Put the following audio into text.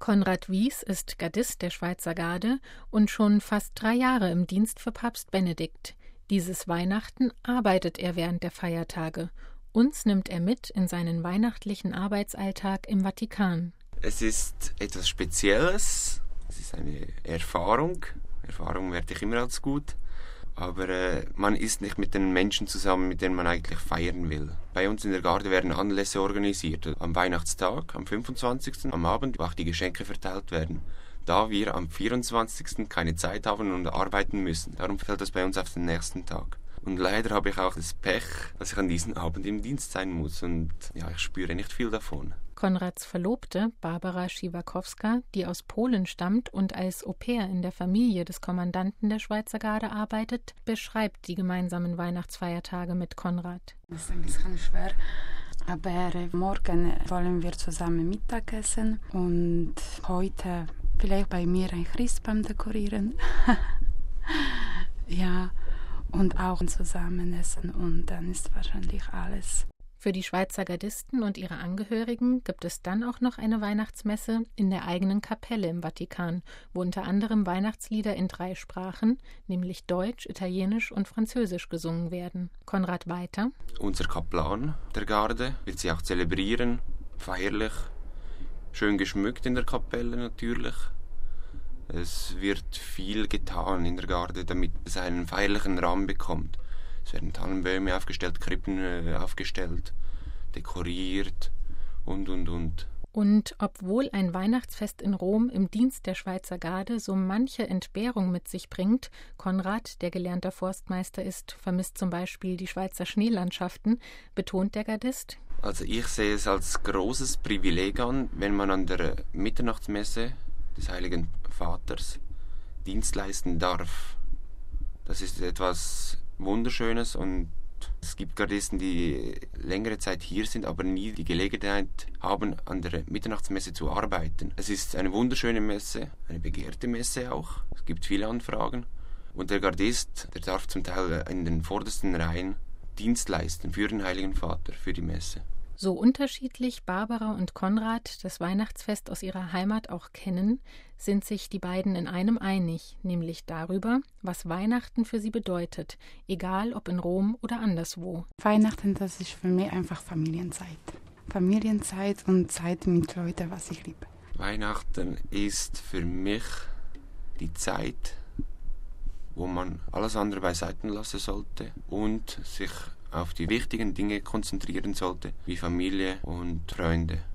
Konrad Wies ist Gardist der Schweizer Garde und schon fast 3 Jahre im Dienst für Papst Benedikt. Dieses Weihnachten arbeitet er während der Feiertage. Uns nimmt er mit in seinen weihnachtlichen Arbeitsalltag im Vatikan. Es ist etwas Spezielles, es ist eine Erfahrung. Erfahrung werte ich immer als gut. Aber man ist nicht mit den Menschen zusammen, mit denen man eigentlich feiern will. Bei uns in der Garde werden Anlässe organisiert. Am Weihnachtstag, am 25. am Abend, wo auch die Geschenke verteilt werden. Da wir am 24. keine Zeit haben und arbeiten müssen. Darum fällt das bei uns auf den nächsten Tag. Und leider habe ich auch das Pech, dass ich an diesem Abend im Dienst sein muss. Und ja, ich spüre nicht viel davon. Konrads Verlobte, Barbara Schiwakowska, die aus Polen stammt und als Au-pair in der Familie des Kommandanten der Schweizer Garde arbeitet, beschreibt die gemeinsamen Weihnachtsfeiertage mit Konrad. Das ist ein bisschen schwer, aber morgen wollen wir zusammen Mittag essen und heute vielleicht bei mir ein Christbaum dekorieren. Ja, und auch zusammen essen und dann ist wahrscheinlich alles. Für die Schweizer Gardisten und ihre Angehörigen gibt es dann auch noch eine Weihnachtsmesse in der eigenen Kapelle im Vatikan, wo unter anderem Weihnachtslieder in 3 Sprachen, nämlich Deutsch, Italienisch und Französisch, gesungen werden. Konrad weiter. Unser Kaplan der Garde wird sie auch zelebrieren, feierlich, schön geschmückt in der Kapelle natürlich. Es wird viel getan in der Garde, damit es einen feierlichen Rahmen bekommt. Es werden Tannenbäume aufgestellt, Krippen aufgestellt, dekoriert und. Und obwohl ein Weihnachtsfest in Rom im Dienst der Schweizer Garde so manche Entbehrung mit sich bringt, Konrad, der gelernter Forstmeister ist, vermisst zum Beispiel die Schweizer Schneelandschaften, betont der Gardist. Also ich sehe es als großes Privileg an, wenn man an der Mitternachtsmesse des Heiligen Vaters Dienst leisten darf. Das ist etwas Wunderschönes und es gibt Gardisten, die längere Zeit hier sind, aber nie die Gelegenheit haben, an der Mitternachtsmesse zu arbeiten. Es ist eine wunderschöne Messe, eine begehrte Messe auch. Es gibt viele Anfragen. Und der Gardist, der darf zum Teil in den vordersten Reihen Dienst leisten für den Heiligen Vater, für die Messe. So unterschiedlich Barbara und Konrad das Weihnachtsfest aus ihrer Heimat auch kennen, sind sich die beiden in einem einig, nämlich darüber, was Weihnachten für sie bedeutet, egal ob in Rom oder anderswo. Weihnachten, das ist für mich einfach Familienzeit. Familienzeit und Zeit mit Leuten, was ich liebe. Weihnachten ist für mich die Zeit, wo man alles andere beiseite lassen sollte und sich auf die wichtigen Dinge konzentrieren sollte, wie Familie und Freunde.